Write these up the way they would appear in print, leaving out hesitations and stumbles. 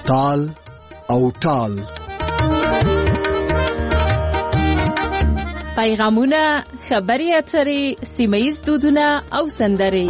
تال او ټال. پیغامونه، خبري اترې، سیمه‌ییز دودونه او سندرې.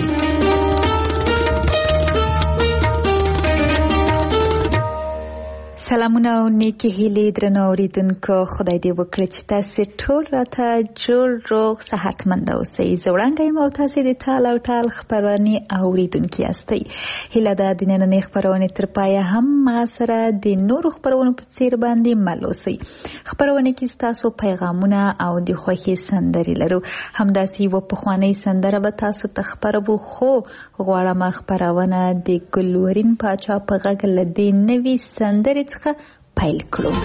سلامونه او نیکی هیلې درنو اوریدونکو، خدای دې وکړي چې تاسو ټول راته جوړ روغ صحتمند اوسئ. زه وړاندې یم او تاسو د تال او ټال خبرونه اوریدونکي یاستئ. هیله ده د نننۍ خبرونه تر پایه هم ما سره د نورو خبرونو په څیر باندې مل اوسئ. خبرونه کې تاسو پیغامونه او د خوښي سندرې لرو. همداسې یو پخوانی سندره به تاسو ته خبرو، خو غواړم خبرونه د ګلورین پاچا په غږ له دې نوې سندرې څخه پیل کړو.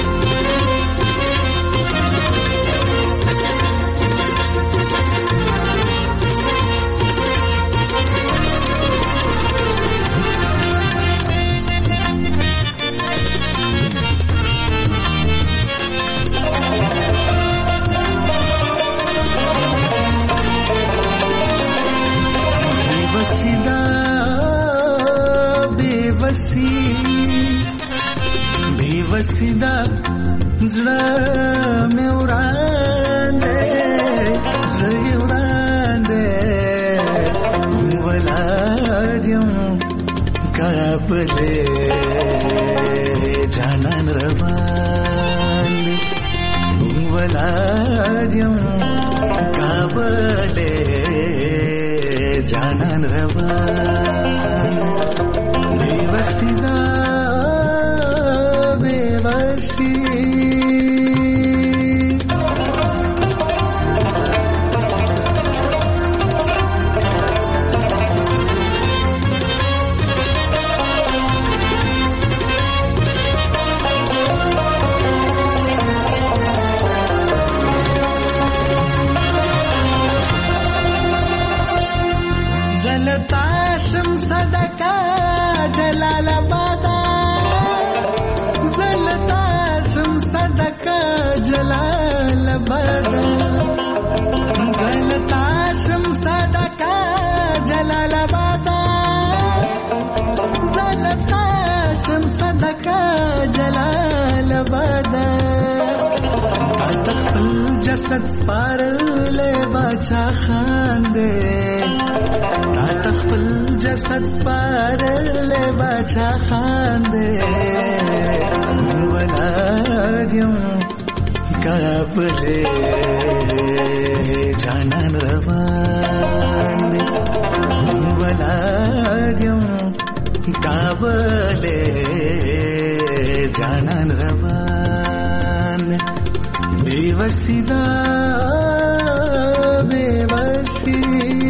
बेवसीदा زړه مې وړاندې زړه وړاندې ولادم کابلې جانان روان ولادم کابلې جانان روان बेवसीदा बेवसी जलताशम सदका जलालाबाद जलताशम सदका जलालाबाद जलताशम सदका जलालाबाद जलताशम सदका जलालाबाद तख्पल जसद स्पारले बाचा खांदे تخپل جسد سپارلې بچا خاندې ولادم کابلې جانان روان دي ولادم کابلې جانان روان बेवसीदा बेवसी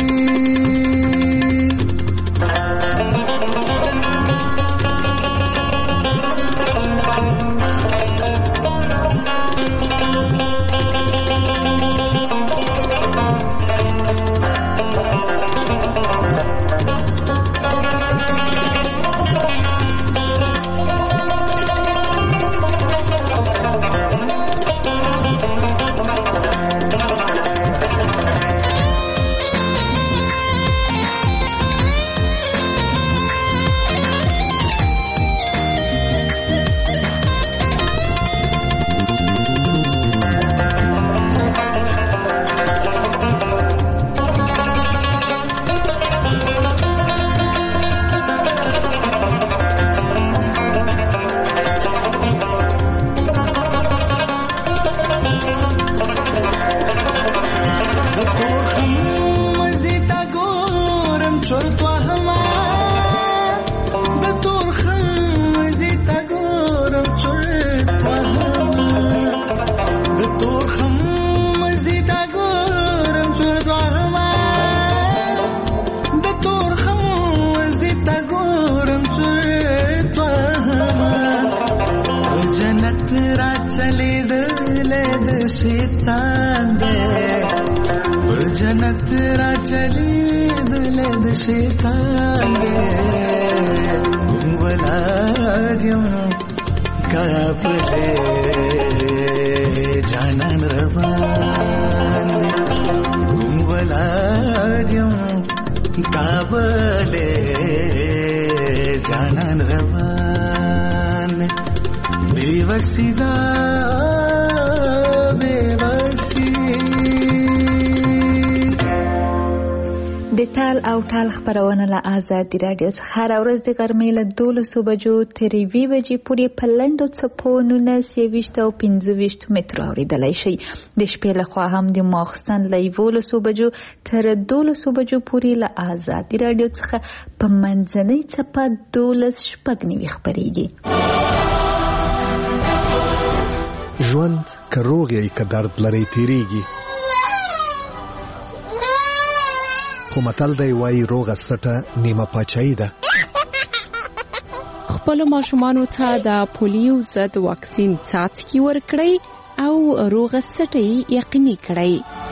जन्नत रा चली दुलद शैतान वलाड्यम काबले जानन रवान वलाड्यम काबले जानन रवान बेबसीदा बेबसी د تال او ټال خبرونه له آزادي رادیو څخه هره ورځ د غرمې له 12 بجو تر 1 بجې پورې په لنډو څپو 19 او 25 مترو اورېدلی شئ. د شپې لخوا هم د ماخستن له 11 بجو تر 12 بجو پورې له آزادي رادیو څخه په منځنۍ څپه 12:09 خپرېږي. ژوند که روغ یې که درد لري تیریږي، خو متل دی وایي روغه سټه نیمه پاچاهي ده. خپل ماشومانو ته د پولیو ضد واکسین څاڅکي ورکړئ او روغه سټه یقیني کړئ.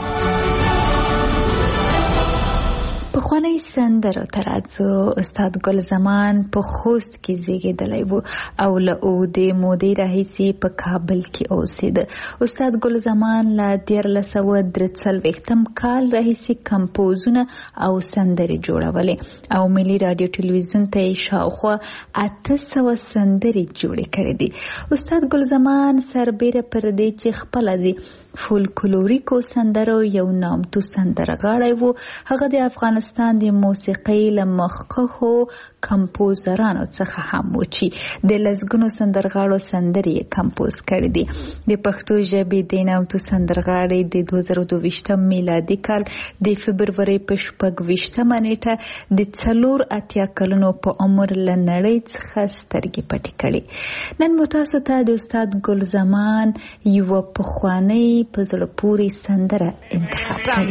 پخوانی سندرو ترازو استاد ګل زمان په خوست کې زیږیدلی و او له اوږدې مودې راهیسې په کابل کې اوسېده. استاد ګل زمان له 1943 کال راهیسې کمپوزونه او سندرې جوړولې او ملي رادیو ټلویزیون ته یې شاوخوا 800 سندرې جوړې کړې دي. استاد ګل زمان سربیره پر دې چې خپله د فولکلوریکو سندرو یو نامتو سندرغاړی و، هغه د افغانستان د موسیقۍ له مخکښو کمپوزرانو څخه هم و چې د لسګونو سندرغاړو سندرې کمپوز کړې دي. د پښتو ژبې د نامتو سندرغاړی د 2022 میلادي کال د فبرورۍ په 26 نیټه د 84 کلونو په عمر له نړۍ څخه سترګې پټې کړې. نن مو تاسو ته د استاد ګل زمان یوه پخوانۍ په زړه پورې سندره انتخاب کړې.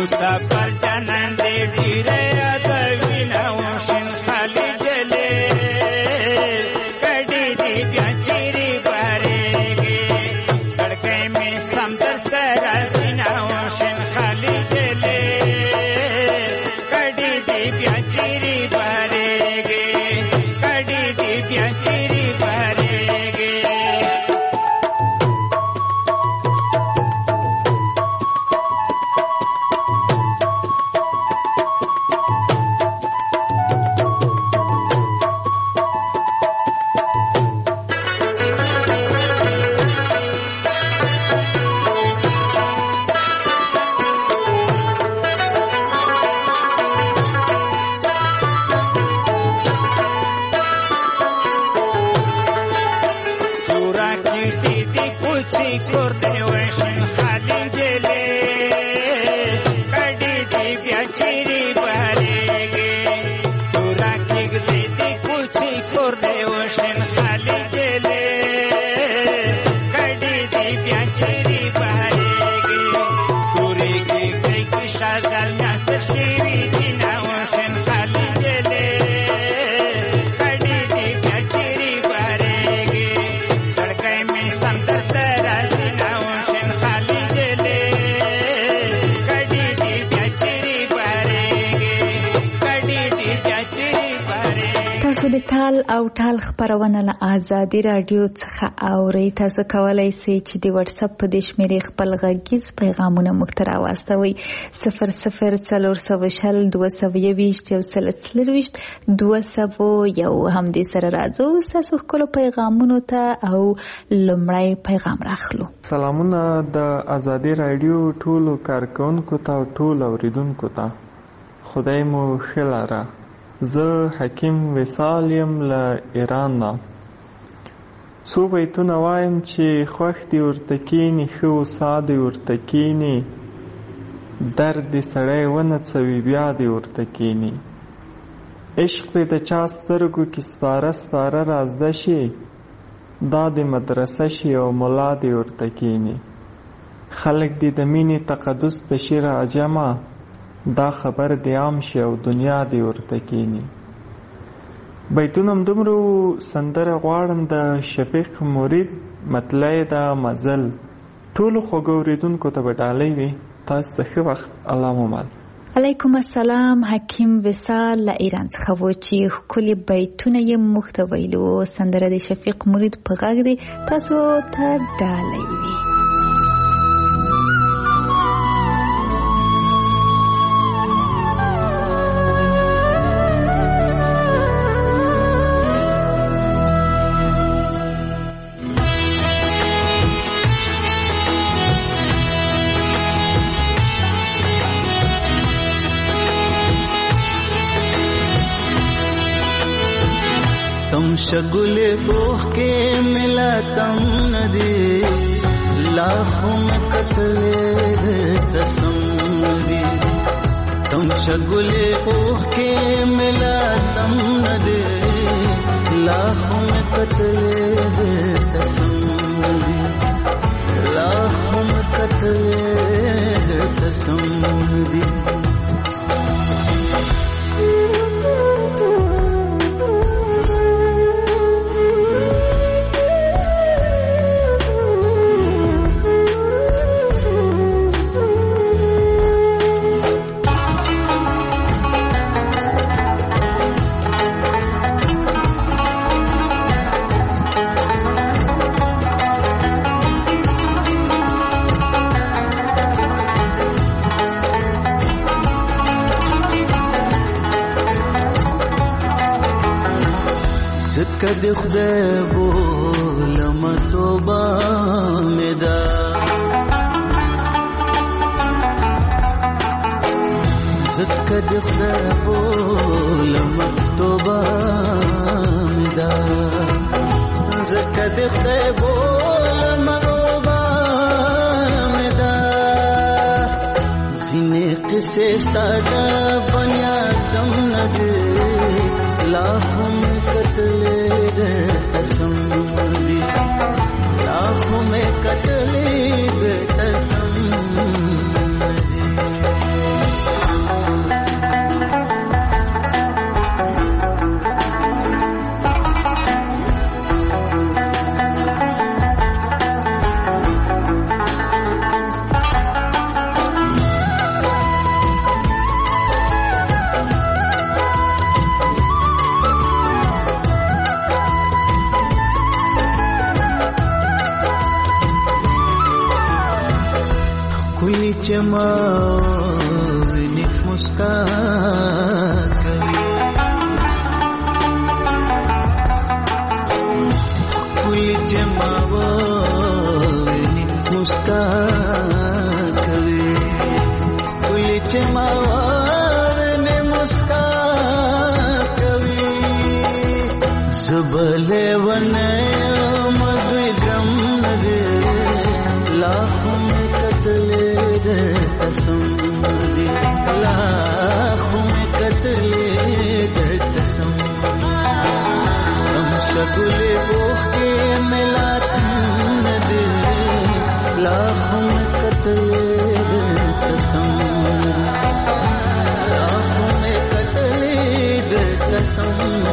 سفر جنان دې ډیره یادوینه وشین خالي جلې کډې دې بیا چیرې بارېږي سړکې مې سم در سره سینه وشین خالي جلې کډې دې بیا چیرې بارېږي کډې دې بیا چیرې بارېږي د تال او ټال خبرونه له آزادي رادیو څخه اورئ. تاسو کولی شئ چې د واتس اپ په دې شمیرې خپل غږیز پیغامونه موږ ته راواستوئ 00402021 همدې سره راځو ستاسو ښکلو پیغامونو ته او لومړی پیغام راخلو. سلامونه د آزادي رادیو ټولو کارکونکو ته او ټولو اوریدونکو ته خدای مو ښه لاره. زه حکیم وصال یم له ایران نه. څو بیتونه وایم چې خوښ دې ورته کیني ښه وسا دې ورته کیني درد دې سړی ونڅوي بیا دې ورته کیني عشق دې د چا سترګو کې سپاره سپاره رازده شي دا دې مدرسه شي او ملا دې ورته کیني خلک دې د مینې تقدس د شي راجمه دا خبر دی عام شي او دنیا دی ورته کینی. بیتونه دومره سندره غواړم د شفیق مرید مطلع د مزل ټولو خوږو اوریدونکو ته به ډالۍ وي. تاسو ته ښه وخت. الله مو مل. علیکم السلام. حکیم وصال له ایران څخه و چې ښکلي بیتونه یې موږ ته ویلو. سندره د شفیق مرید په غږ دی تاسو ته ډالۍ وي. تم شگل بوخ کے ملا تم ندی لاکھوں میں قتل تسمری تم شگل بوخ کے ملا تم ندی لاکھوں میں قتل تسمری لاکھوں میں قتل تسمری کدی خدای بولم توبه مدا کدی خدای بولم توبه مدا کدی خدای بولم توبه مدا زینه قصه ساده بنیادم نده لاکھوں میں قتل تسمری لاکھوں میں قتل تسمری جمع ویني مسکا کوي کوئی جمع ویني مسکا کوي کوئی جمع ویني مسکا کوي زبله ونه مدوي دم دې لاخم قتل دې قسم دې لاخم قتل دې قسم هم شګل بوخ کې ملات دې لاخم قتل دې قسم لاخم قتل دې قسم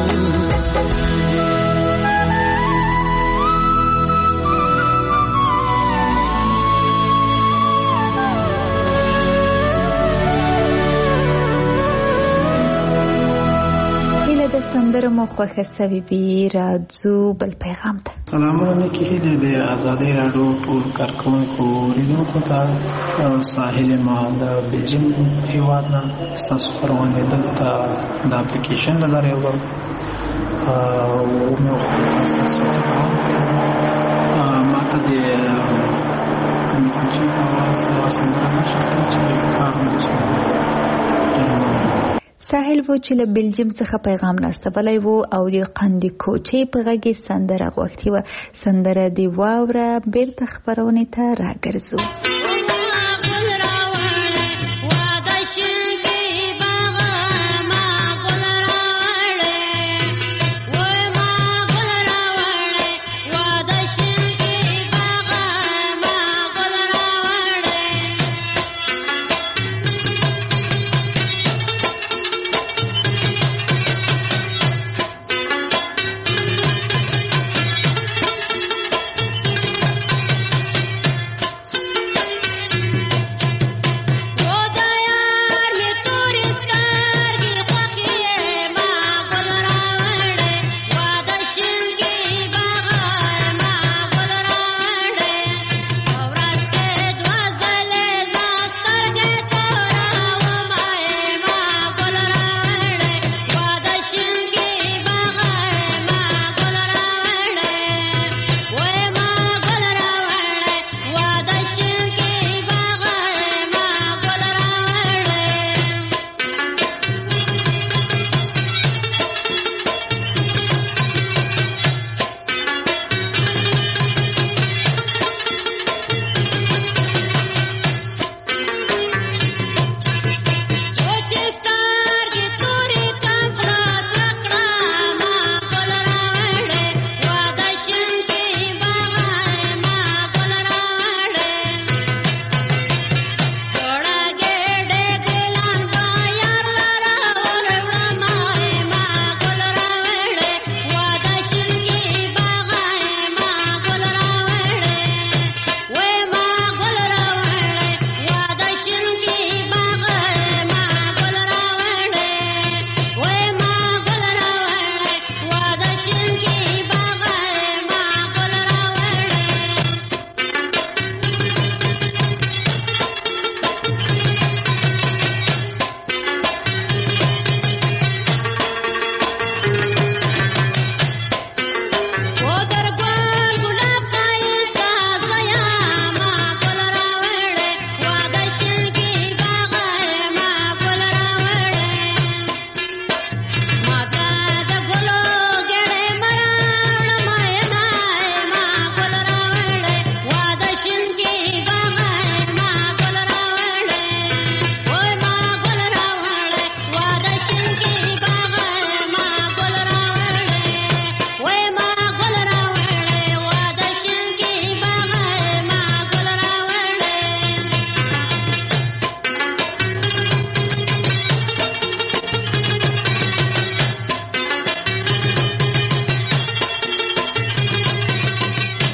د سندره مو خوښه سوي وي راځو بل پیغام ته. سلامونه کېږي د آزادۍ راډیو ټول کارکوونکو اوریدونکو ته ساحل ما د بلجیم هېواد نه ستاسو پروانې دلته د اپلیکیشن له لارې وګورم مې وخوړل تاسو ته څه پیغام ما ته د کندوچي په اواز سندره نشته چې پیغام دې ساحل و چې له بلجیم څخه پیغام راستولی و او د قندي کوچې په غږ کې سندره غوښتې وه. سندره د واوره بیرته خپرونې ته راګرځو.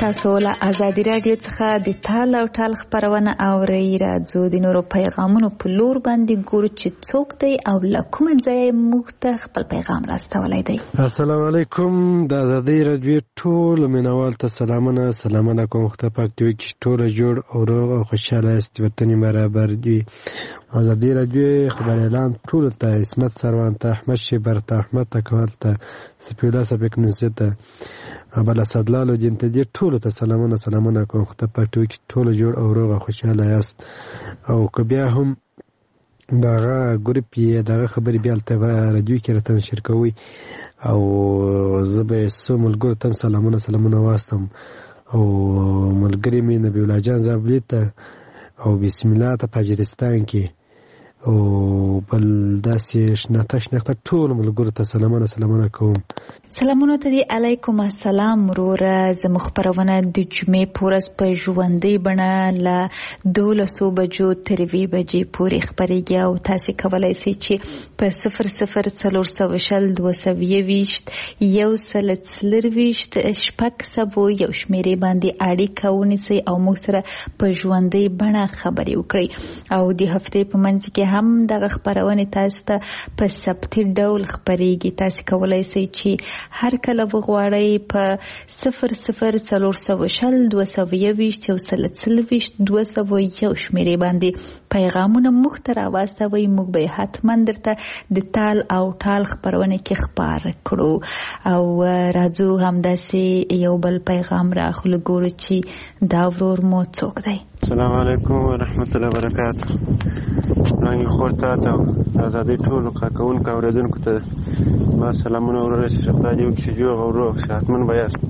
تاسو له ازادي رادیو څخه د تال او ټال خبرونه اورئ. راځو د نورو پیغامونو په لور باندې ګورو چې څوک دی او له کوم ځای موږ ته خپل پیغام راستولی دی. السلام علیکم. د ازادي رادیو ټول مینوال ته سلامونه کوم. خدای پاک دې وکړي ټول جوړ او روغ او خوشاله است، وطن برابر دی. ازادي رادیو خبر اعلان ټول ته اسمت سروان ته احمد شیبر ته احمد تکوال ته سپیولا سپیک نسته ابل اسدلالو جن ته دې ټول ته سلامونه کوم. خدای پاک دې وکړي ټول جوړ او روغ او خوشاله است. او که بیا هم دغه ګروپ یې دغه خبرې بیا ته رادیو کې راته نشر کوي او زه به څو ملګرو ته سلامونه واستم. او ملګری مې نبی الله جان زابلی ته او بسم الله ته پاجرستان کې او بل داسې شناخته ټول ملګرو ته سلامونه کوم. سلامونه ته دی. علیکم السلام وروره. زموږ خپرونه د جمعې په ورځ په ژوندۍ بڼه له 12 بجو تر 2 بجې پورې خپرېږي او تاسې کولی سئ چې په 0040 222 140 6 یو شمیرې باندې اړیکه ونیسئ او موږ سره په ژوندۍ بڼه خبرې وکړئ. او د هفتې په منځ کې هم دغه خپرونې تاسو ته په ثبتي ډول خپرېږي. تاسې کولی سئ چې هر کله وغواړئ په 0040 222 140 شمیرې باندې پیغامونه موږ ته راواستوئ. موږ به حتما درته د تال او ټال خپرونه کې خپاره کړو. او راځو همداسې یو بل پیغام راخلو ګورو چې دا ورور مو څوک دی. السلام علیکم ورحمت الله وبرکاته. رنګ خور ته آزادۍ ټولو کارکوونکو اوریدونکو ته ما سلامونه ورسې. خدای دې وکړي چې جوړ او روغ صحتمند به یاست.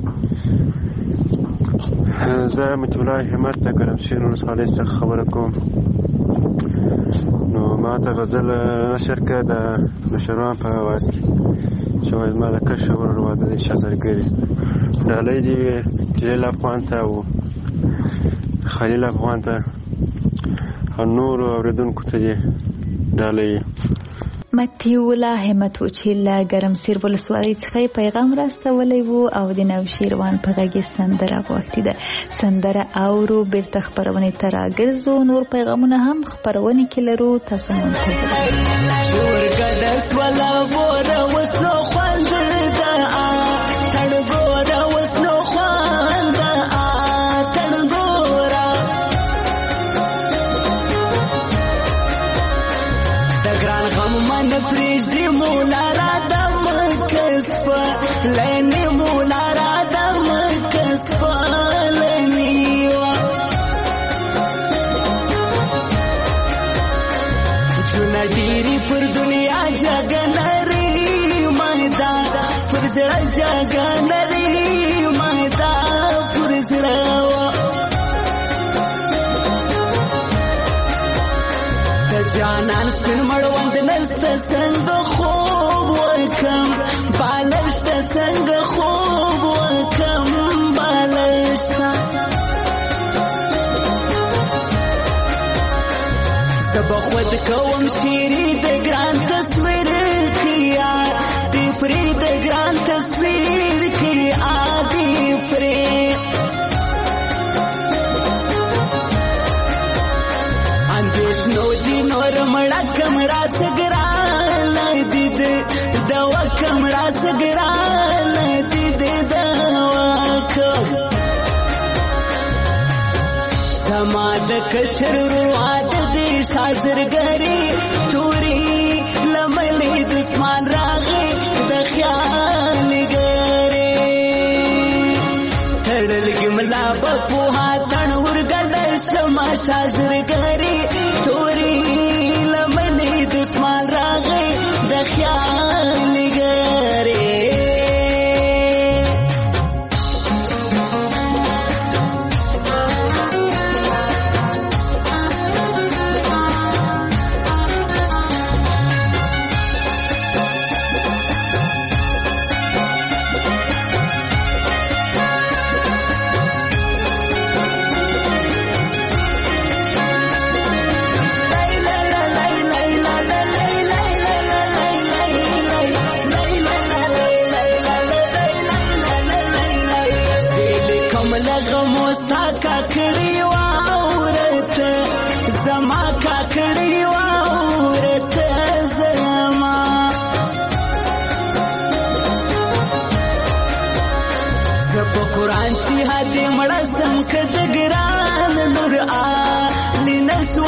زه مطیع الله همت د ګرمسیر ولسوالۍ څخه خبره کوم. نو ما ته غزل نشر کړه د بشروان په اواز کې چې وایي زما د کشر ورور واده دی شهزادګرې. ډالۍ دې وي جلیل افغان ته او خلیل افغان ته او نورو اوریدونکو ته دې ډالۍ. مطیع الله همت و چې له ګرمسیر ولسوالۍ څخه پیغام راستولی و او د نوشیروان په غږ سندره غوښتې ده. سندره اورو بیرته خپرونې ته راګرځو. نور پیغامونه هم خپرونې کې لرو. تاسو منتظر پریږدي مولا را د مکسب لینې مولا را د مکسب لینې جونه ډېرې پر دنیا جګه لري مایدا پر زړه جګه لري مایدا پر زړه جانان سپین مړوند نسته څنګه خوب وکم بالشته څنګه خوب وکم بالشته سبا خود کوم شیری د ګران تصویر کیا دی پری د ګران تصویر کیا دی پری نو دی نور مړه کمرا سګرال دید دوا کمرا سګرال دید دوا کم زما د کشر رواد دی شازرګری توري لملې دشمن راغې د خیال ګری تړل ګملا په هاتن ورګل شما شازرګری توري لمنې دشمن راغې د خیال ګری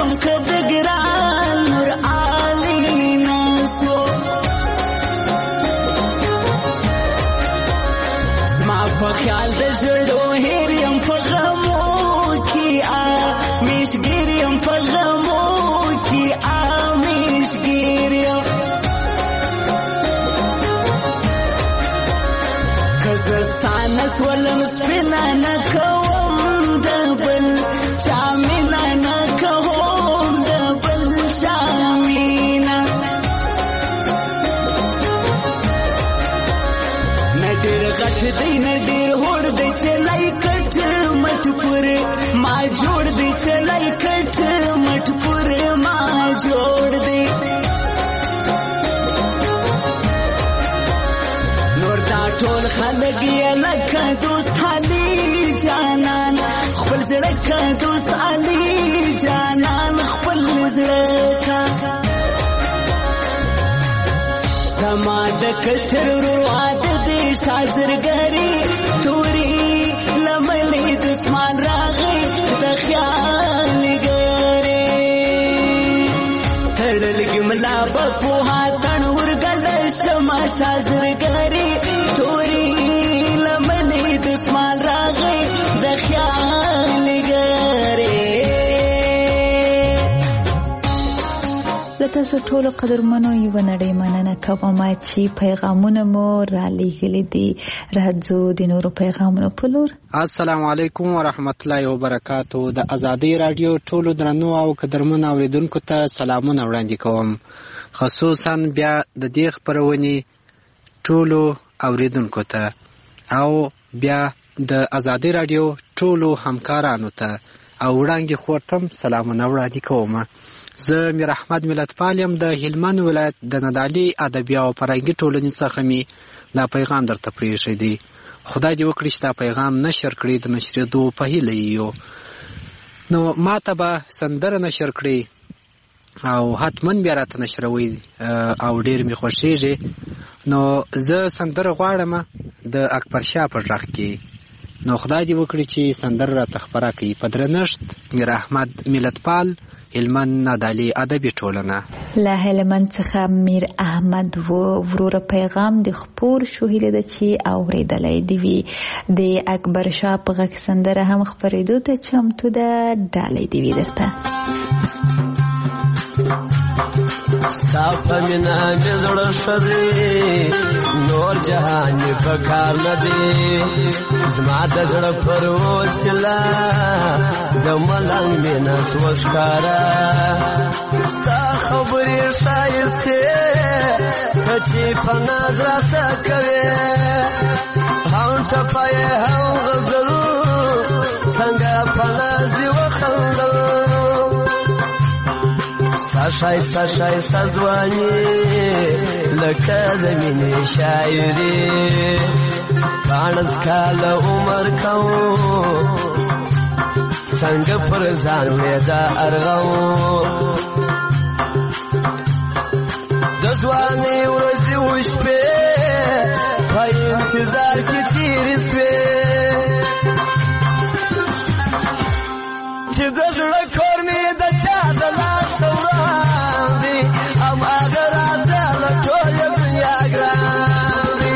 شوم که د ګران نور علی ناسو زما په خیال د ژړو هیر یم په غمو کې میشګیر یم په غمو کې میشګیر یم که زه ستا نه سولم سپینه نه کوم د بل چا مینه نه کوم د بل چا مینه نه ډېر غټ دی نه ډېر هوړ دی چې لای کټ مټ پورې ما جوړ دی چې لای کټ مټ پورې ما جوړ دی نور دا ټول خلک یې لکه دوست علي جانان خپل زړه که دوست علي جانان خپل زړه که زما د کشر ورور واده دی شازرګري توري لملې دسمان راغی د خیال ګرې تړلګي ملا په پوها تن ورګل شما شازرګري توري لملې دسمان راغی د خیال ګرې تاسو ټول قدرمنو یو نړۍ مننه کوم چې پیغامونه مو را لېږلي دي راځو د نورو پیغامونو په لور السلام علیکم ورحمت الله وبرکاتو د ازادي رادیو ټولو درنو او قدرمنو اوریدونکو ته سلامونه وړاندې کوم خصوصا بیا د دې خبرونې ټولو اوریدونکو ته او بیا د ازادي رادیو ټولو همکارانو ته او وړاندې خورتم سلامونه وړاندې کوم زه میر احمد ملتپال یم د هلمند ولایت د ندالي ادبي او فرهنګي ټولنې څخه مې دا پیغام درته پرېښی دی خدای دې وکړي چې دا پیغام نشر کړي د نشرېدو په هیله یو نو ما ته به سندره نشر کړي او حتما بیا راته نشروي او ډېر مې خوښېږي نو زه سندره غواړم د اکبر شاه په غږ کې نو خدای دې وکړي چې سندره راته خپره کړي په درنښت میر احمد ملتپال هلمند ندالي ادبي ټولنه له هلمند څخه میر احمد ورور پیغام د خپور شو هیله ده چې اوریدلای دی وی د اکبر شاه په غږ سندره هم خپرېدو ته چمتو ده ډالۍ دی وی درته ستا په مینا مې زړه ښه دی نور جهان مې په کار نه دی زما د زړه پر وسیله د ملنګ مینه سوه ښکاره ستا خبرې ښایستې ته چې په ناز راته کوې هم ټپه یې هم غزل څنګه په ناز دې وخندل شایسته شایسته ځواني لکه د مینې شاعري پاڼس کاله عمر کوم څنګه پر ځان مې دا ارغوم د ځوانۍ ورځې وشپې په انتظار کې تېرې سوې چې د زړه کور مې د چا د لاس وړاندې هماغه راته له ټوله دنیا ګران دي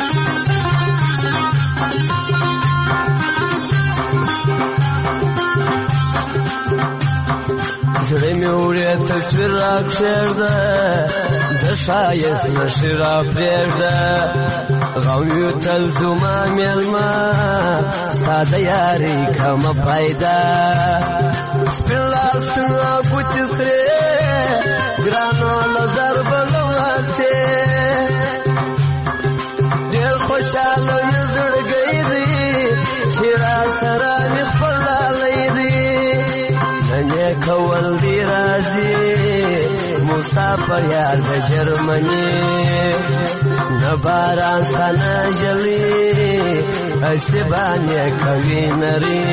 زړه مې وړې تصویر راکښېږده د ښایست نښې راپرېږده غم یو تل زما مېلمه ستا د یارۍ کمه پیدا سپین لاسونه ګوتې سرې ګرانو نظر به لمسې ډېر خوشحاله مې زړګی دی چې را سره مې خپل لالی دی نن یې کول دی راځي مسافر یار د جرمني نه باران ستا نه ژلي هسې باندې کوي نري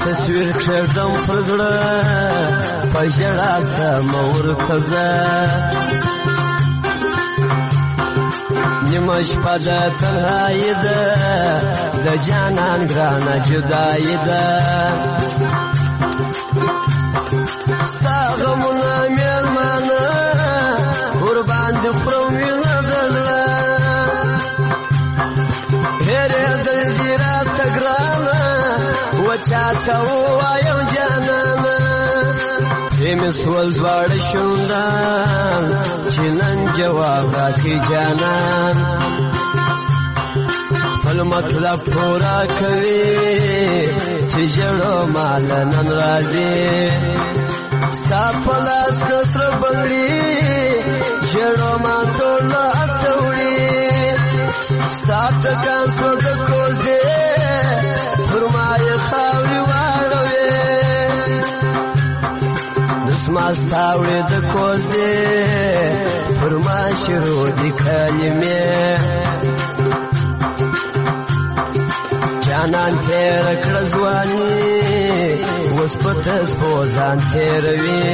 تصویر کښېږدم پر زړه په ژړا ځم ورته زه نیمه شپه د تنهایي ده د جانان ګرانه جدایي ده ستا غمونه مېلمانه ورباندې خورم وینه د زړه هېرېدل دي راته ګرانه وچاته ووایم جانانه مې سول دواړه شونډان چې نن جواب راکړي جانان خپل مطلب پوره کوي چې ژړو مال نن راځي ستا په لاس که سره بنګړي ژړو ما ټول اته وړي ستا ټکان شو د کوزې پر ما یې خاورې واړوې دسما ستا وړې د کوزې پر ما شروع دي کلمې جانان تېره کړه ځواني اوس په تسپو ځان تېروي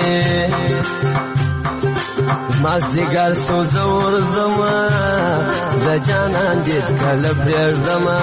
مازدیګر سو زه ورځمه د جانان دید کله پرېږدمه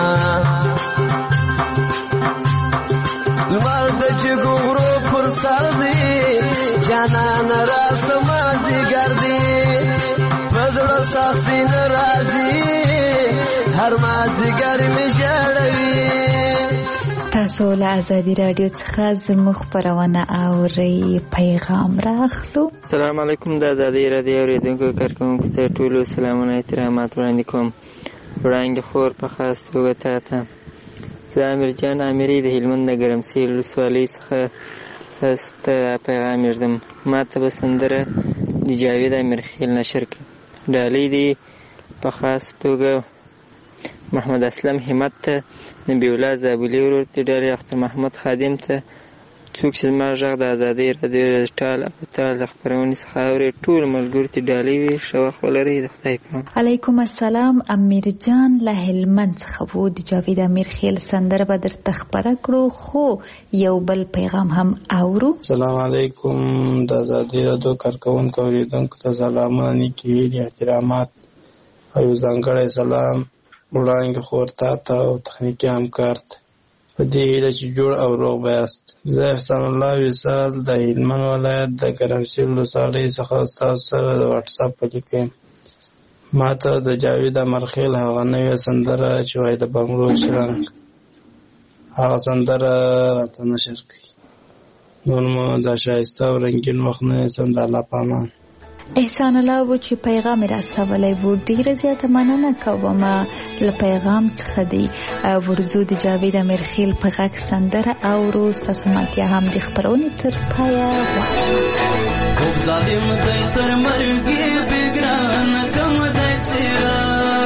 لمر د جګو غرو پر سر دی جانان راسه مازدیګر دی په زړه سختي نه راځي هر مازدیګر مې ژړوي. تاسو له ازادي راډیو څخه زموږ خپرونه اورئ. پیغام راخلو. السلام علیکم. د ازادي راډیو اوریدونکو کارکوونکو ته ټولو سلامونه احترامات وړاندې کوم. وړاندې خور په خاص توګه تا ته زه امیر جان امیري د هلمند د ګرمسیر ولسوالۍ څخه ستاسو ته پیغام ږدم. ما ته به سندره د جاوید امیرخیل نشر کړي. ډالۍ دي په خاص توګه محمد اسلم همت ته، نبی الله زابلي ورور ته ډالۍ، اختر محمد خادم ته، څوک چې زما غږ د ازادۍ راډیو ټال او تال د خپرونې څخه اوري ټول ملګرو ته ډالۍ وي. ښه وخت ولرئ. د خدای په امان. علیکم السلام. امیر جان له هلمند څخه وو. د جاوید امیرخیل سندره به درته خپره کړو، خو یو بل پیغام هم اورو. السلام علیکم. د ازادۍ راډیو کارکوونکو اوریدونکو ته سلامونه، نیکې هیلې، احترامات او یو ځانګړی سلام وړاندې خور تا ته او تخنیکي همکار ته په دې هیله چې جوړ او روغ به یاست. زه احسان الله وصال د هلمند ولایت د ګرمسیر ولسوالۍ څخه ستاسو سره د واټساپ په لیک یم. ما ته د جاوید امیرخیل هغه نوې سندره چې وایي د بنګلو شرنګ، هغه سندره راته نشر کړي. نور مو د ښایسته او رنګین وخت نه نیسم. د الله په امان. احسان الله و چې پیغام راستولی و. ډیره زیاته مننه کوم له پیغام څخه دی. ورځو د جاوید امیرخیل په غږ سندره اورو. ستاسو ملتیا هم د خپرونې تر پایه خوب ظالم دی تر مرګي بګران کم دی تیرا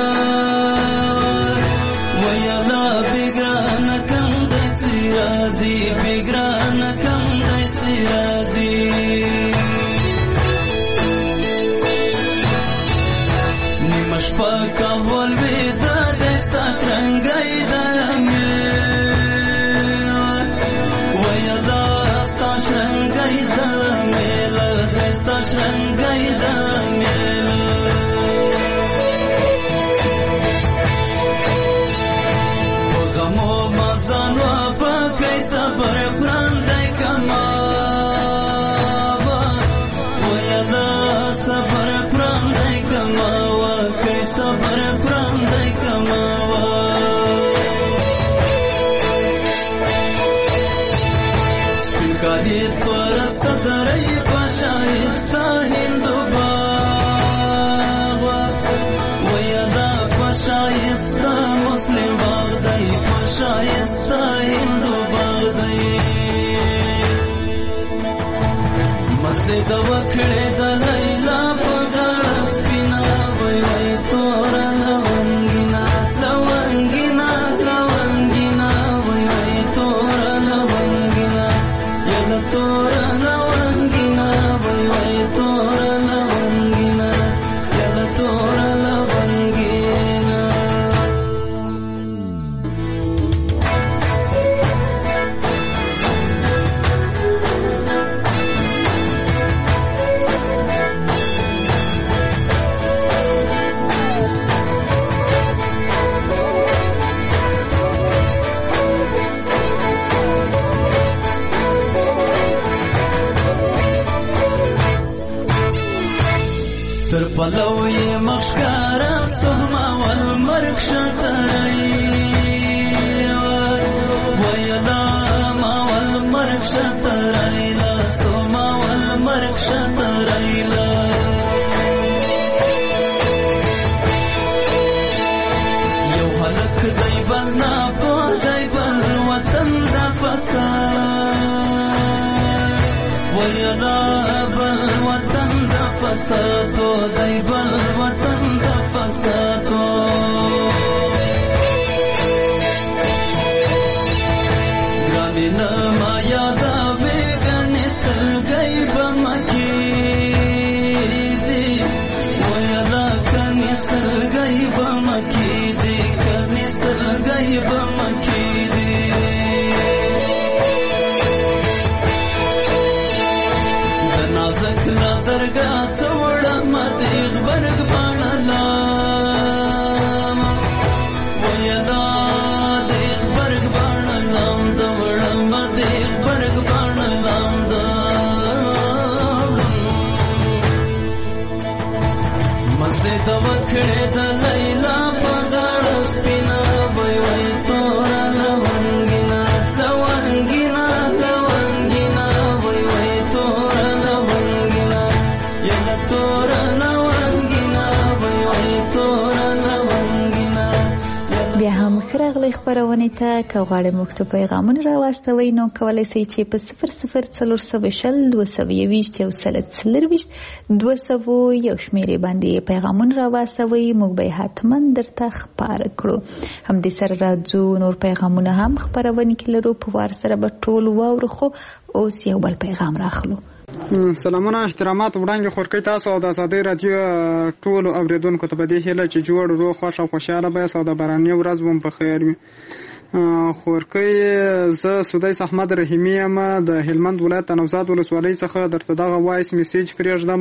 ویلا بګران کم دی تیرا زی بګران کم دی تیرا زی شپه کول ویدا دستا شرنګای دمه ویدا ستا شرنګای دمه له دستا شرنګای دمه وګمو مزانو په کیسه پر فرندای کما ویدا صبر فرندای کما صبر فرندای کماوا سپینکاری پرست درای پشایستا هندو باغ ویدا پشایستا مسلم باغ دی پشایستا هندو باغ دی مسجد وکړه د لیلا په غاړه سپینا وای وای تورا لونګینا لونګینا لونګینا وای وای تورا لونګینا یلا تورا لونګینا وای وای تورا لونګینا یلا تورا لونګینا مخشکارا سوما والمرک شترئی ویلا ما والمرک شترئی سوما والمرک شترئی یو هلک دی بل نا پو دی بل وطن دا فساد ویلا بل وطن دا فسادو دی بل وطن دا فسادو گرامی نما یادا بیگنی سلگئی بمکی دی ویلا کنی سلگئی بمکی دی کنی سلگئی بمکی دی دنازک لا درگاہ توڑا مدیغ برگ بانلام ویلا دیغ برگ بانلام دوڑا مدیغ برگ بانلام مزد وکڑے دا لیلا پغاڑ سپینا وی وی تورا لونگینا لونگینا لونگینا وی وی تورا لونگینا یلا تورا لونگینا وی وی تورا لونگینا. بیا هم ښه راغلی خپرونې ته. که غواړئ موږ ته پیغامونه راواستوئ نو کولی شئ چې په 00402021 یو شمېرې باندې پیغامونه راواستوئ. موږ به یې حتما درته خپاره کړو. همدې سره راځو نور پیغامونه هم خپرونې کې لرو. په وار سره به ټول واورو، خو اوس یو بل پیغام راخلو. سلامونه احترامات وړاندې خورکۍ تاسو او د ازادۍ راډیو ټولو اوریدونکو ته په دې هیله چې جوړ روغ خوښ او خوشحاله به یاست او د باراني ورځ به مو په خیر وي. خورکۍ زه سدیس احمد رحیمي یم د هلمند ولایت د نوزاد ولسوالۍ څخه درته دغه وایس میسیج پرېږدم.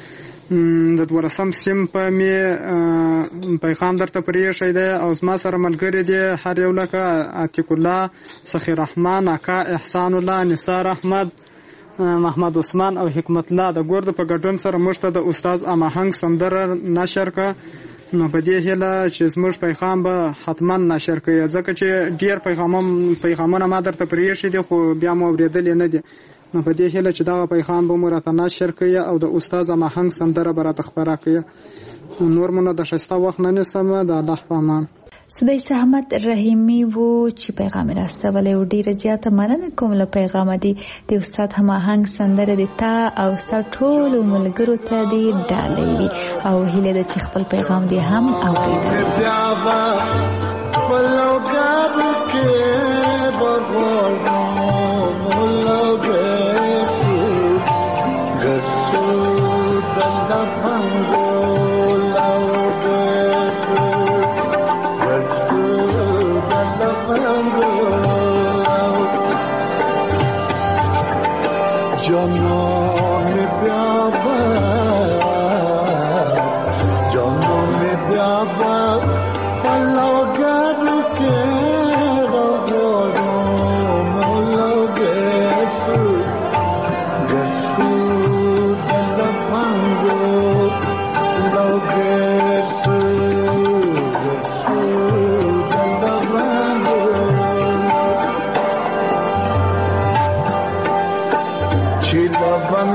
د 12 سیم په مې پیغام درته پرېښی دی او زما سره ملګري دي هر یو لکه عتیق الله، سخیر رحمان، اکا احسان الله، نثار احمد، محمد عثمان او حکمت الله. د ګوردو په ګډون سره موږ ته د استاد اماهنګ سندره نشر کړه. نو په دې هیله چې زموږ پیغام به حتما نشر کړي، ځکه چې ډیر پیغامونه ما درته پرېښي دي خو بیا مو اورېدلې نه دي. نو په دې هیله چې دغه پیغام به مو راته نشر کړي او د استاد اماهنګ سندره به راته خپره کړي. نور مو نه د ښایسته وخت نه نیسم. د الله په امان. سدیس احمد رحیمي وو چې پیغام راستولی و. ډیره زیاته مننه کوم له پیغامه دی. د استاد هماهنګ سندره د تا او ستا ټولو ملګرو ته دې ډالۍ وي او هیله ده چې خپل پیغام دې هم اورېدلی.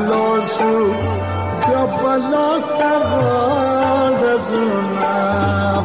Bala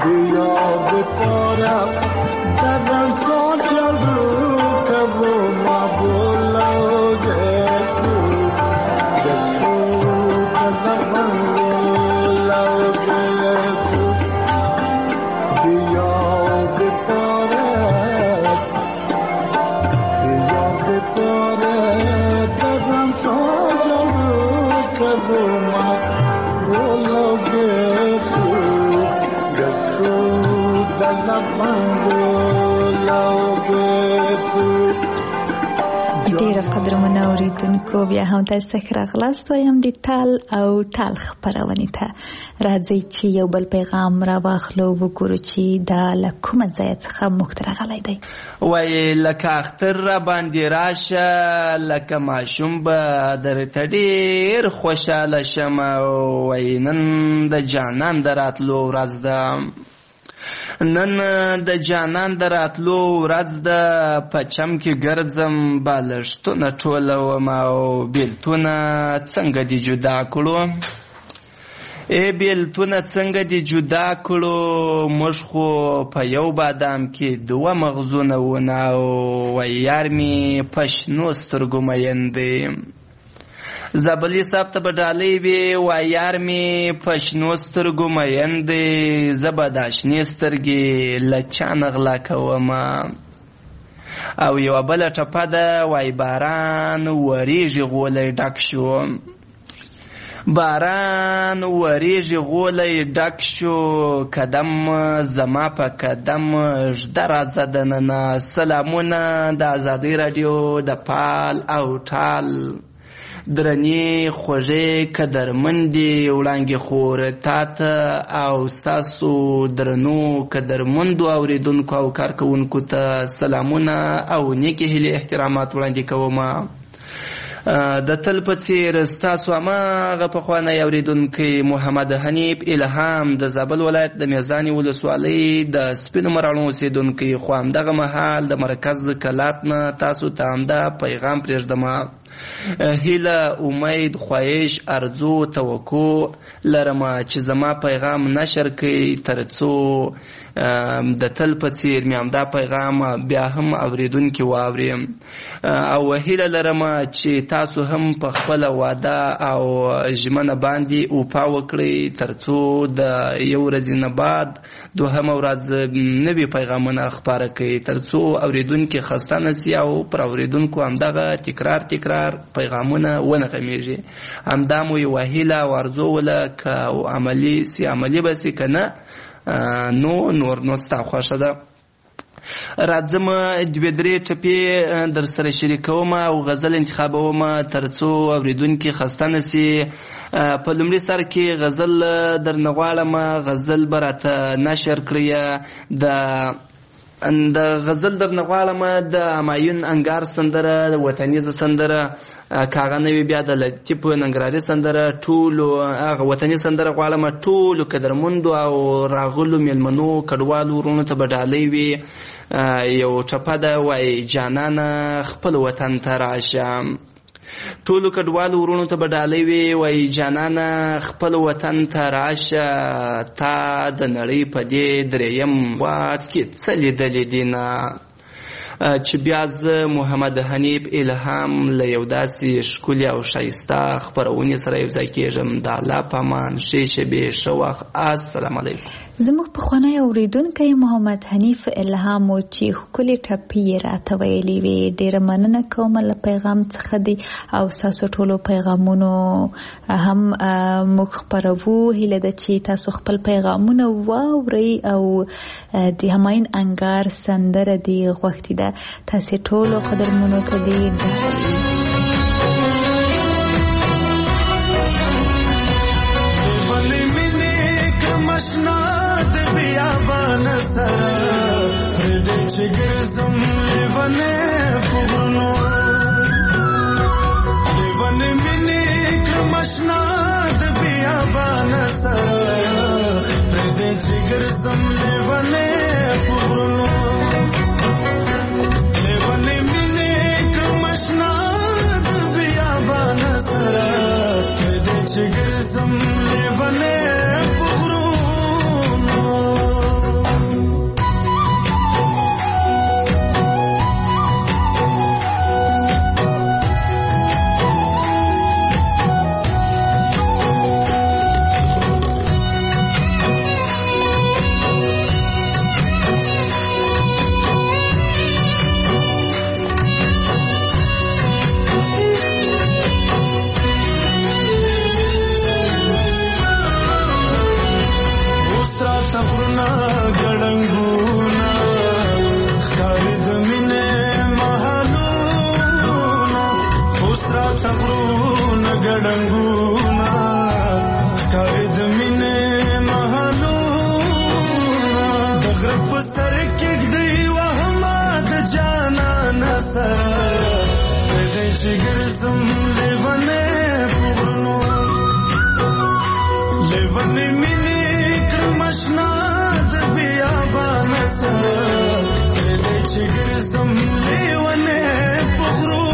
ډیره قدرمنه اوریدونکو بیا هم تاسو ښه راغلاست وایم د تال او ټال خپرونې ته. راځئ چې یو بل پیغام را واخلو وګورو چې دا له کومه ځایه څخه موږ ته راغلی دی. وایي لکه اختر را باندې راشه لکه ماشوم به درته ډېر خوشحاله شم. وایي نن د جانان د راتلو ورځ ده، نن د جانان د راتلو ورځ ده، په چم کې ګرځم بالښتونه ټولوم او بیلتونه څنګه دې جدا کړو، ای بیلتونه څنګه دې جدا کړو، موږ خو په یو بادام کې دوه مغزونه ونه. وایي یار مې په شنو سترګو مین دی. زابلي صاحب ته به ډالۍ وي، وایي یار مې په شنو سترګو مین دی، زه به دا شنې سترګې له چا نه غلا کومه. او یوه بله ټپه ده، وایي باران وریږي غولی ډک شو، باران وریږي غولی ډک شو، قدم زما په قدم ژده راځه دننه. سلامونه د ازادۍ راډیو د پال او ټال درنې خوږې قدرمندې وړانګې خور تا ته او ستاسو درنو قدرمندو اوریدونکو او کارکوونکو ته سلامونه او نیکې هیلې احترامات وړاندې کوم. د تل په څیر ستاسو هماغه پخوانی اوریدونکی محمد حنیف الهام د زابل ولایت د میزانې ولسوالۍ د سپینو مراڼو اوسېدونکی. خو همدغه مهال د مرکز کلات نه تاسو ته همدا پیغام پرېږدم. هیله، امید، خواهش، ارزو، توقع لرم چې زما پیغام نشر کړئ تر څو د تل په څیر مې همدا پیغام بیا هم اوریدونکي واوري. او هیله لرم چې تاسو هم په خپله واده او ژمنه باندې اوپا وکړئ تر څو د یو ورځې نه بعد دوهمه ورځ نوي پیغامونه خپاره کړئ، تر څو اوریدونکي خسته نسي او پر اوریدونکو همدغه تکرار پیغامونه ونه غمیږي. همدا مو یوه هیله او ارزو وله، که عملي به سي که نه نور ستا خوښه ده. راځم دوې درې ټپې در سره شریکوم او غزل انتخابوم تر څو اوریدونکي خسته نسي. په لومړي سر کې غزل درنه غواړم، غزل به راته نشر کړی. د غزل درنه غواړم د همایون انګار سندره، وطنیزه سندره، کاغه نوی بیا د لطیف ننګرهاري سندره، ټولو هغه وطني سندره غواړم ټولو قدرمندو او راغلو میلمنو کډوالو ورونو ته به ډالۍ وي. یو ټپه ده، وایي جانانه خپل وطن ته راشه، ټولو کډوالو ورونو ته به ډالۍ وي. وایي جانانه خپل وطن ته راشه، تا د نړۍ په دې درېیم واد کې څه لیدلي دي نه. چې بیا زه محمد حنیف الهام له یو داسې ښکلي او ښایسته خپرونې سره یو ځای کېږم. د الله په امان، ښې شېبې، ښه وخت. السلام علیکم. زموږ پخوانی اوریدونکی محمد حنیف الهام و چې ښکلې ټپې یې راته ویلې وې. ډېره مننه کوم له پیغام څخه دی او ستاسو ټولو پیغامونو هم موږ خپروو. هیله ده چې تاسو خپل پیغامونه واورئ او د همایون انګار سندره دې غوښتې ده. تاسې ټولو قدرمنو ته دې غرونه ګړنګونه ښکاري د مینې محلونه اوس راته غرونه ګړنګونه ښکاري د مینې محلونه د غره په سر کېږدئ وهمه د جانانه سره پرېږدئ چې ګرځم لیونی په غرونو لیونی مینې کړم اشنا د بیابانه سره پرېږدئ چې ګرځم لیونی په غرونو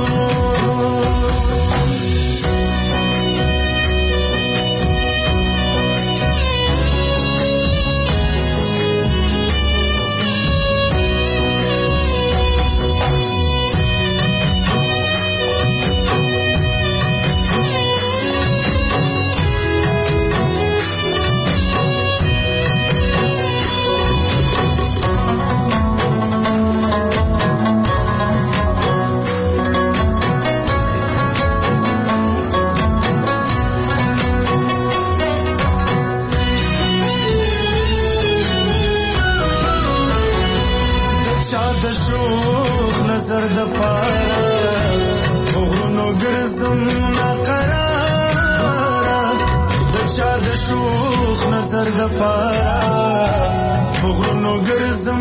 د شوخ نظر د پاره غرونو ګرځم ناقراره د چا د شوخ نظر د پاره غرونو ګرځم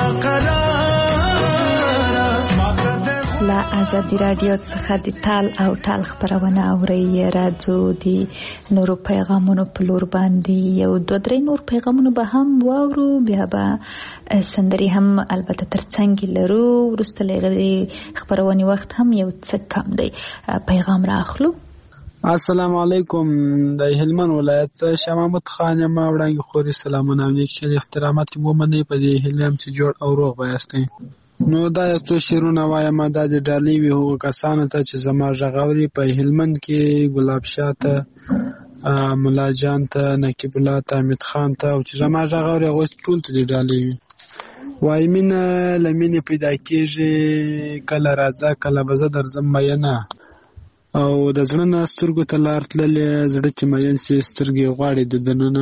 ناقراره له ازادي راډیو څخه د تال او ټال خبرونه اورئ. راځو د نورو پیغامونو په لور باندې یو دوه درې نور پیغامونه به هم واورو، بیا به سندرې هم البته ترڅنګ لرو. وروسته له هغې خبرونې وخت هم یو څه کم دی. پیغام راخلو. السلام علیکم. د هلمند ولایت شاه محمود خان یم. وړاندې خوري سلامونه او نیک احترامات ومنئ په دې هیله یم چې جوړ او روغ به یاستئ. نو دا یو څو شعرونه وایم. دا د ډالۍ وي هغو کسانو ته چې زما غږ اوري په هلمند کې، ګلاب شاه ته، ملا جان ته، نقیب الله ته، حمید خان ته، او چې زما غږ اوري هغوی ټول ته د ډالۍ وي. وایي مینه له مینې پیدا کېږي، کله راځه کله به زه درځم مینه، او د زړه نه سترګو ته لار تللې، زړه چې مین سي سترګې غواړي د دننه.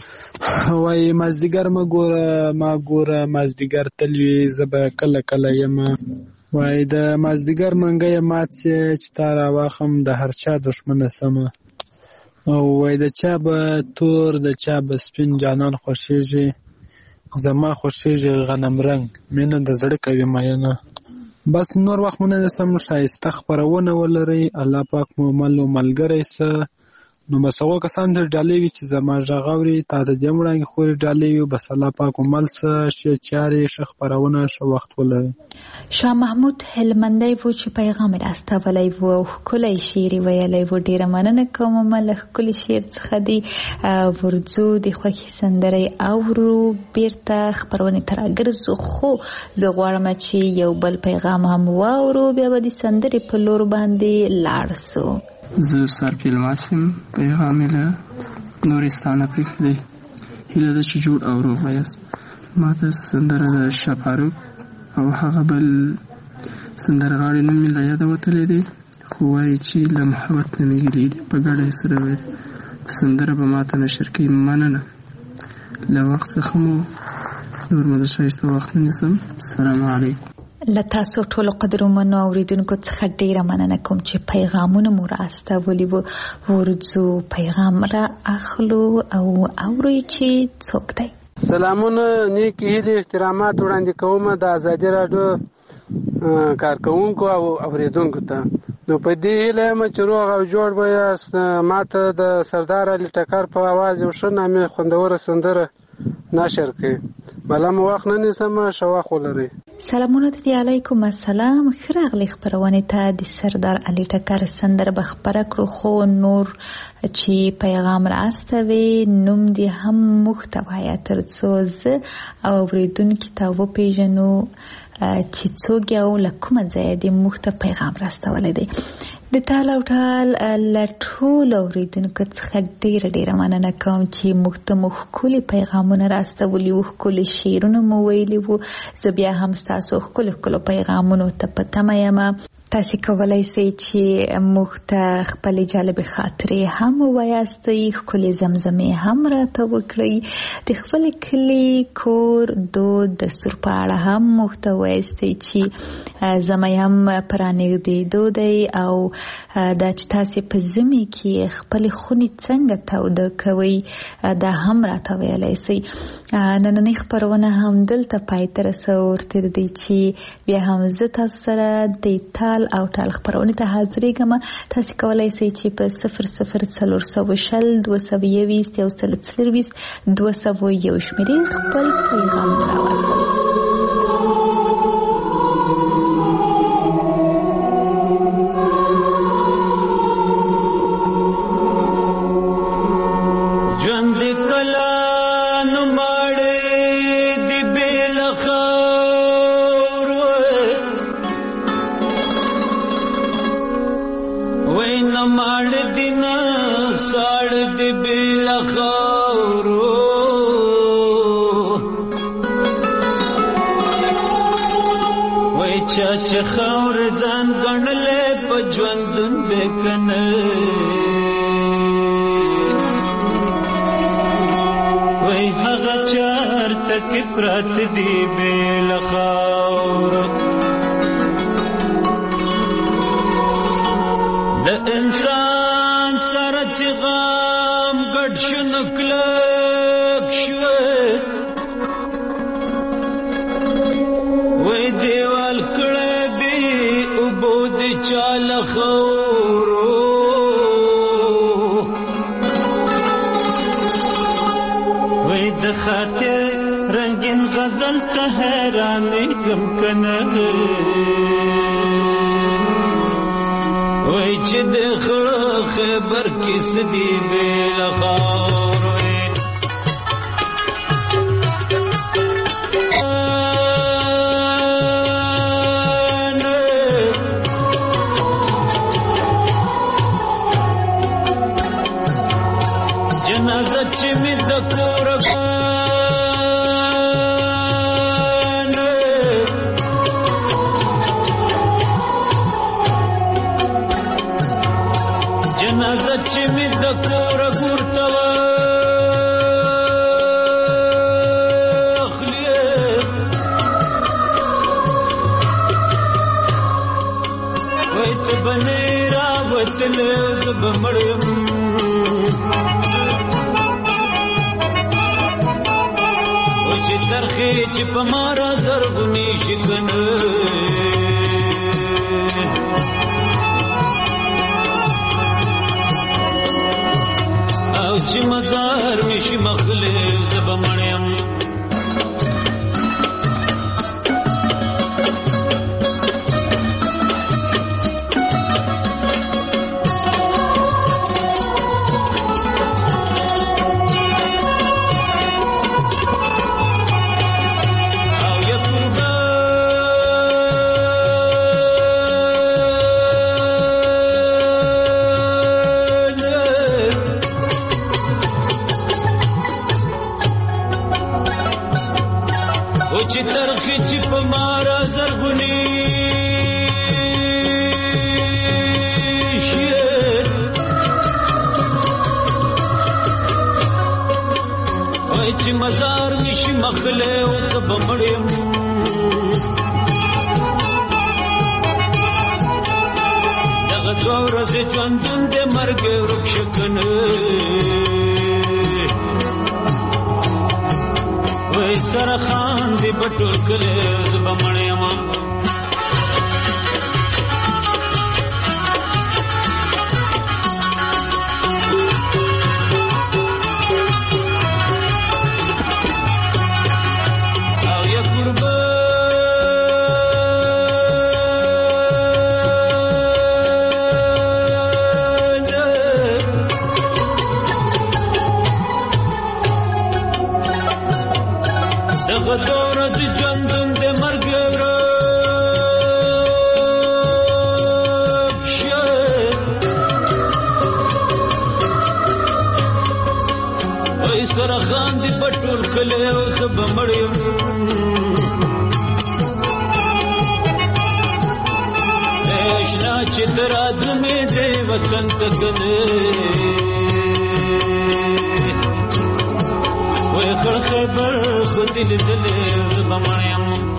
وایي مازدیګر مه ګوره ما ګوره، مازدیګر تل وي زه به کله کله یم. وایي د مازدیګر منګی مات سي چې تا راواخم د هر چا دښمنه سمه. او وایي د چا به تور د چا به سپین جانان خوښېږي، زما خوښېږي غنم رنګ مینه د زړه کوي مینه. بس نور وخت مو نه نیسم، ښایسته خپرونه ولرئ. الله پاک مو مل و ملګری سه. نو بس هغو کسانو ته ډالۍ وي چې زما غږ اوري، تا ته دې هم وړاندې خورې ډالۍ وي. بس الله پاک مو مل سه، ښې چارې، ښه خپرونه، ښه وخت ولرئ. شاه محمود هلمندی و چې پیغام یې راستولی و او ښکلی شعر یې ویلی و. ډېره مننه کوم له ښکلي شعر څخه دې. ورځو د خوښې سندرې اورو، بیرته خپرونې ته راګرځو، خو زه غواړم چې یو بل پیغام هم واورو، بیا به د سندرې په لور باندې لاړ سو. زه سرپیل ماسم، پیغام یې له نورستان پرېښودی. هیله ده چې جوړ او روغ یاست. ما ته سندره د شاه فاروق او هغه بل سندرغاړي نوم مې له یاده وتلی دی، خو وایي چې له محبت نه مې ګیلې دي، په ګډه یې سره ویل. سندره به ما ته نشر کوي. مننه. له وخت څخه مو نور مو د ښایسته وخت نه نیسم. السلام علیکم. له تاسو ټولو قدرمنو اوریدونکو څخه ډیره مننه کوم چې پیغامونه مو راستولي وو. ورځو پیغام را اخلو او اورئ چې څوک دی. سلامونه، نیک هیلې، احترامات وړاندې کوم د ازادي راډیو کارکوونکو او اوریدونکو ته. نو په دې هیله یم چې روغ او جوړ به یاست. ما ته د سردار علي ټکر په اواز یو ښه نامې خوندوره سندره نشر کړي. بله مو وخت نه نیسم، ښه وخت ولرئ. سلامونه د علیکم السلام. ښه راغلئ خپرونې ته. د سردار علي ټکر سندره به خپره کړو، خو نور چې پیغام راستوي نوم دې هم موږ ته وایه تر څو زه او اوریدونکي ته وپېژنو چې څوک یې او له کومه ځایه دې موږ ته پیغام راستولی دی. د تال او ټال له ټولو اورېدونکو څخه ډېره ډېره مننه کوم چې موږ ته مو ښکلي پیغامونه راستولي وو، ښکلي شعرونه مو ویلي وو. زه بیا هم ستاسو ښکلو ښکلو پیغامونو ته په تمه یم. تاسو کولای شئ چې موږ ته خپل جالب خاطرې هم ووایاستئ، ښکلې زمزمې هم راته وکړئ، د خپل کلي کور دود دستور په اړه هم موږ ته ووایاستئ چې زموږ هم پرانږدېدو دی او دا چې تاسو په ژمي کې خپل خونې څنګه توده کوئ دا هم راته ویلی شئ. نننۍ خپرونه هم دلته پای ته رسوو، تر دې چې بیا هم زه تاسو سره د تال او ټال خپرونې ته حاضرېږم. تاسو کولی شئ چې په 004020 221 240 شمېرې خپل پیغام راواستوئ. خور ځان ګڼلې په ژوندون بکنه وای هغه چارته کې پرات دی بل خور د انسان سره چې غم ګډ شنو کلک شو وای دیوال کړه چال خورو وای د خاطر رنگین غزل ته حیرانې غم کنه وای چې د خبر کیس دی بل خور چې په مارا زرغونی شکن او چې مزار مشي مخلې زب مړیم تکنه وای خړ خبر خو دې دلې زما یم